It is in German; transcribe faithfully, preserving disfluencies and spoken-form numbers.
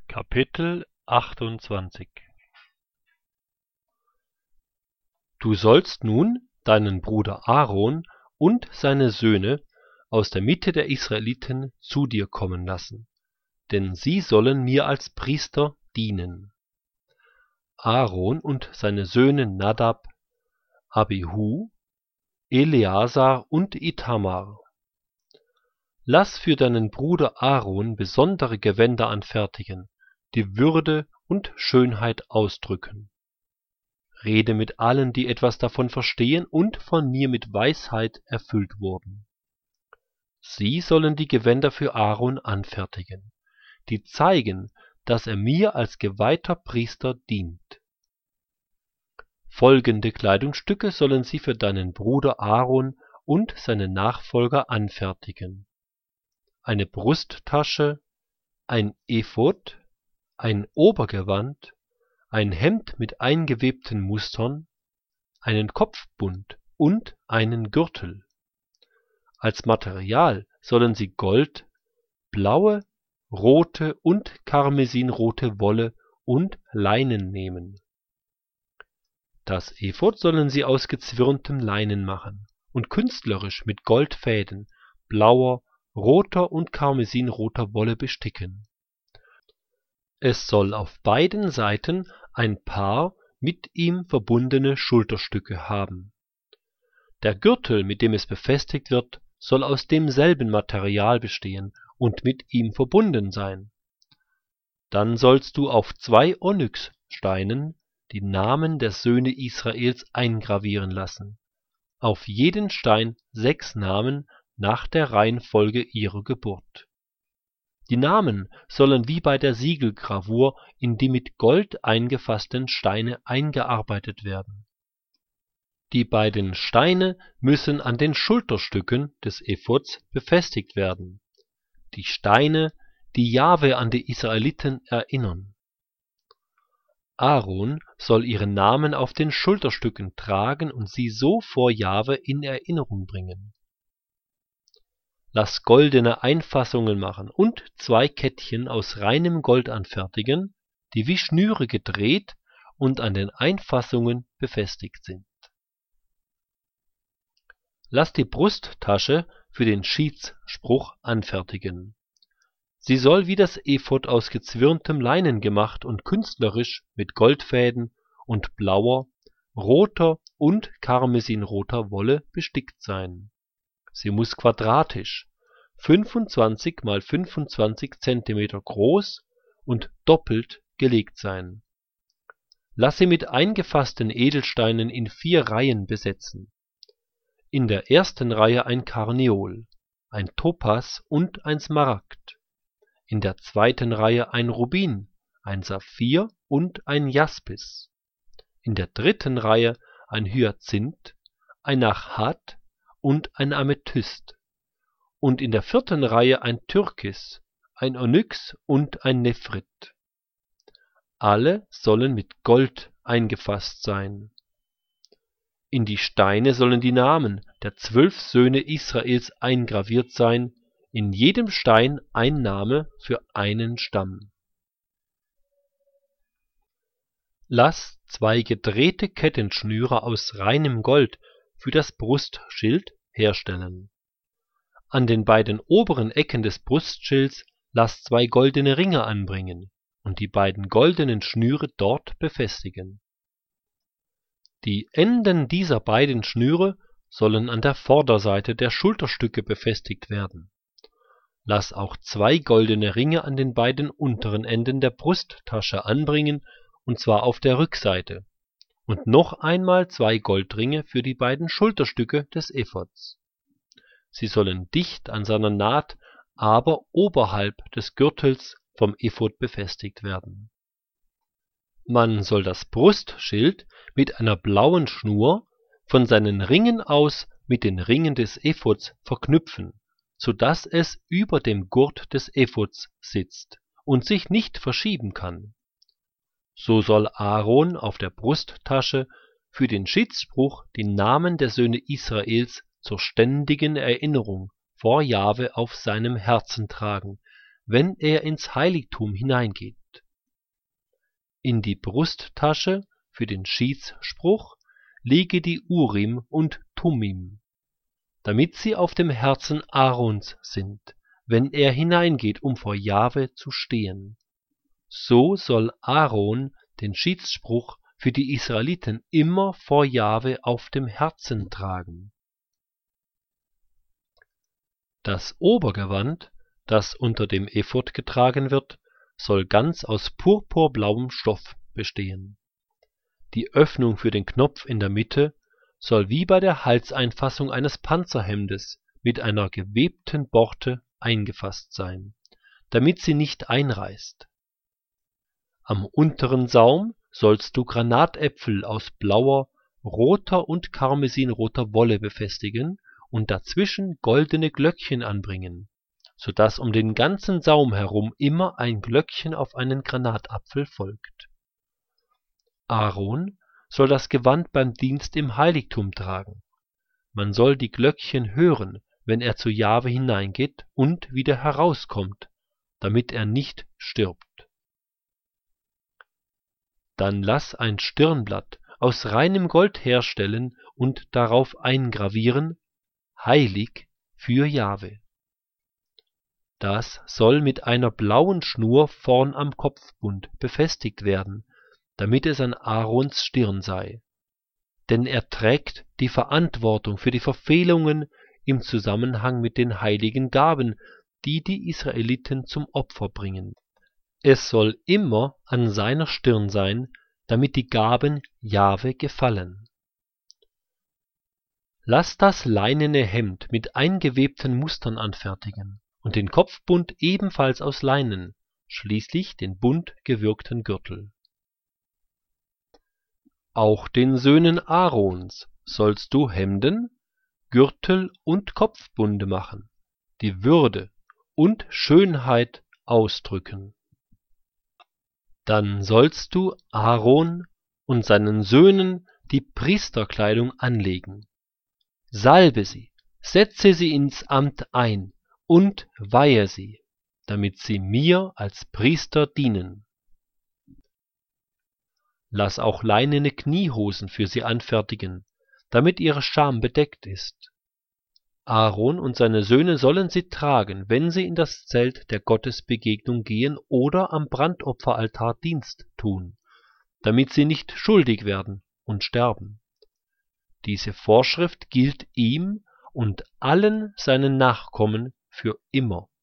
Kapitel achtundzwanzig. Du sollst nun deinen Bruder Aaron und seine Söhne aus der Mitte der Israeliten zu dir kommen lassen, denn sie sollen mir als Priester dienen. Aaron und seine Söhne Nadab, Abihu, Eleazar und Ithamar. Lass für deinen Bruder Aaron besondere Gewänder anfertigen, die Würde und Schönheit ausdrücken. Rede mit allen, die etwas davon verstehen und von mir mit Weisheit erfüllt wurden. Sie sollen die Gewänder für Aaron anfertigen, die zeigen, dass er mir als geweihter Priester dient. Folgende Kleidungsstücke sollen sie für deinen Bruder Aaron und seine Nachfolger anfertigen: eine Brusttasche, ein Ephod, ein Obergewand, ein Hemd mit eingewebten Mustern, einen Kopfbund und einen Gürtel. Als Material sollen sie Gold, blaue, rote und karmesinrote Wolle und Leinen nehmen. Das Ephod sollen sie aus gezwirntem Leinen machen und künstlerisch mit Goldfäden, blauer, roter und karmesinroter Wolle besticken. Es soll auf beiden Seiten ein Paar mit ihm verbundene Schulterstücke haben. Der Gürtel, mit dem es befestigt wird, soll aus demselben Material bestehen und mit ihm verbunden sein. Dann sollst du auf zwei Onyxsteinen die Namen der Söhne Israels eingravieren lassen, auf jeden Stein sechs Namen nach der Reihenfolge ihrer Geburt. Die Namen sollen wie bei der Siegelgravur in die mit Gold eingefassten Steine eingearbeitet werden. Die beiden Steine müssen an den Schulterstücken des Ephods befestigt werden, die Steine, die Jahwe an die Israeliten erinnern. Aaron soll ihre Namen auf den Schulterstücken tragen und sie so vor Jahwe in Erinnerung bringen. Lass goldene Einfassungen machen und zwei Kettchen aus reinem Gold anfertigen, die wie Schnüre gedreht und an den Einfassungen befestigt sind. Lass die Brusttasche für den Schiedsspruch anfertigen. Sie soll wie das Ephod aus gezwirntem Leinen gemacht und künstlerisch mit Goldfäden und blauer, roter und karmesinroter Wolle bestickt sein. Sie muss quadratisch, fünfundzwanzig mal fünfundzwanzig Zentimeter groß und doppelt gelegt sein. Lass sie mit eingefassten Edelsteinen in vier Reihen besetzen. In der ersten Reihe ein Karneol, ein Topas und ein Smaragd. In der zweiten Reihe ein Rubin, ein Saphir und ein Jaspis. In der dritten Reihe ein Hyazinth, ein Achat und ein Amethyst. Und in der vierten Reihe ein Türkis, ein Onyx und ein Nephrit. Alle sollen mit Gold eingefasst sein. In die Steine sollen die Namen der zwölf Söhne Israels eingraviert sein, in jedem Stein ein Name für einen Stamm. Lass zwei gedrehte Kettenschnüre aus reinem Gold für das Brustschild herstellen. An den beiden oberen Ecken des Brustschilds lass zwei goldene Ringe anbringen und die beiden goldenen Schnüre dort befestigen. Die Enden dieser beiden Schnüre sollen an der Vorderseite der Schulterstücke befestigt werden. Lass auch zwei goldene Ringe an den beiden unteren Enden der Brusttasche anbringen, und zwar auf der Rückseite, und noch einmal zwei Goldringe für die beiden Schulterstücke des Ephods. Sie sollen dicht an seiner Naht, aber oberhalb des Gürtels vom Ephod befestigt werden. Man soll das Brustschild mit einer blauen Schnur von seinen Ringen aus mit den Ringen des Ephods verknüpfen, so dass es über dem Gurt des Ephods sitzt und sich nicht verschieben kann. So soll Aaron auf der Brusttasche für den Schiedsspruch die Namen der Söhne Israels zur ständigen Erinnerung vor Jahwe auf seinem Herzen tragen, wenn er ins Heiligtum hineingeht. In die Brusttasche für den Schiedsspruch lege die Urim und Tummim, damit sie auf dem Herzen Aarons sind, wenn er hineingeht, um vor Jahwe zu stehen. So soll Aaron den Schiedsspruch für die Israeliten immer vor Jahwe auf dem Herzen tragen. Das Obergewand, das unter dem Ephod getragen wird, soll ganz aus purpurblauem Stoff bestehen. Die Öffnung für den Knopf in der Mitte soll wie bei der Halseinfassung eines Panzerhemdes mit einer gewebten Borte eingefasst sein, damit sie nicht einreißt. Am unteren Saum sollst du Granatäpfel aus blauer, roter und karmesinroter Wolle befestigen und dazwischen goldene Glöckchen anbringen, so dass um den ganzen Saum herum immer ein Glöckchen auf einen Granatapfel folgt. Aaron soll das Gewand beim Dienst im Heiligtum tragen. Man soll die Glöckchen hören, wenn er zu Jahwe hineingeht und wieder herauskommt, damit er nicht stirbt. Dann lass ein Stirnblatt aus reinem Gold herstellen und darauf eingravieren: Heilig für Jahwe. Das soll mit einer blauen Schnur vorn am Kopfbund befestigt werden, damit es an Aarons Stirn sei. Denn er trägt die Verantwortung für die Verfehlungen im Zusammenhang mit den heiligen Gaben, die die Israeliten zum Opfer bringen. Es soll immer an seiner Stirn sein, damit die Gaben Jahwe gefallen. Lass das leinene Hemd mit eingewebten Mustern anfertigen und den Kopfbund ebenfalls aus Leinen, schließlich den bunt gewirkten Gürtel. Auch den Söhnen Aarons sollst du Hemden, Gürtel und Kopfbunde machen, die Würde und Schönheit ausdrücken. Dann sollst du Aaron und seinen Söhnen die Priesterkleidung anlegen. Salbe sie, setze sie ins Amt ein und weihe sie, damit sie mir als Priester dienen. Lass auch leinene Kniehosen für sie anfertigen, damit ihre Scham bedeckt ist. Aaron und seine Söhne sollen sie tragen, wenn sie in das Zelt der Gottesbegegnung gehen oder am Brandopferaltar Dienst tun, damit sie nicht schuldig werden und sterben. Diese Vorschrift gilt ihm und allen seinen Nachkommen für immer.